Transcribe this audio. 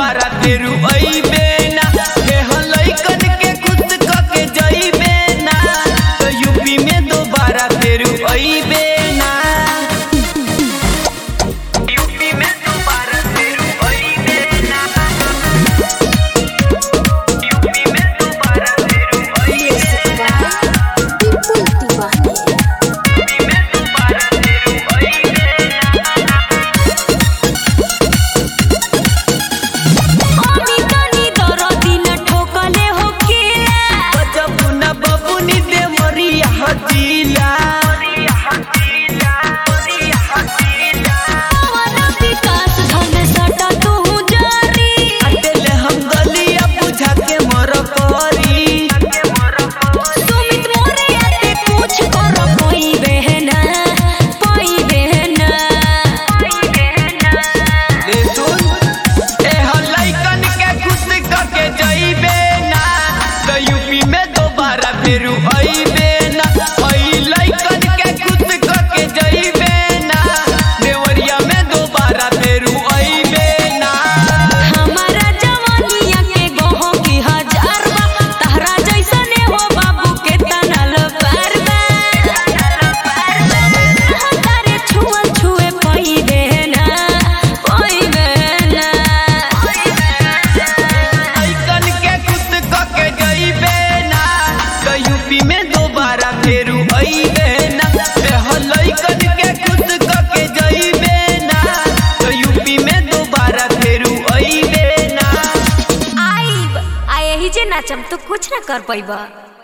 दोबारा फेरू अइबे ना। हे लइकन के खुश क के जइबे ना, तो यूपी में दोबारा फेरू अइबे ना। यूपी में दोबारा फेरू अइबे ना। यूपी में दोबारा फेरू अइबे ना। फेरू अइबे ना, लइकन के खुश क के जइबे ना, देवरिया में दोबारा फेरू अइबे ना। हमारा जवानिया के गोहो की हजार बा, तहरा जैसने हो बाबू के तनल पार बा। तारे छुअल छुए पइबे ना, पइबे ना। लइकन के खुश क के जइबे ना, तो यूपी में दोबारा फेरू अइबे ना। लइकन के खुश क के जइबे ना, तो यूपी में दोबारा फेरू अइबे ना। आइब आ यही जे नाचम तो कुछ ना कर पाइबा।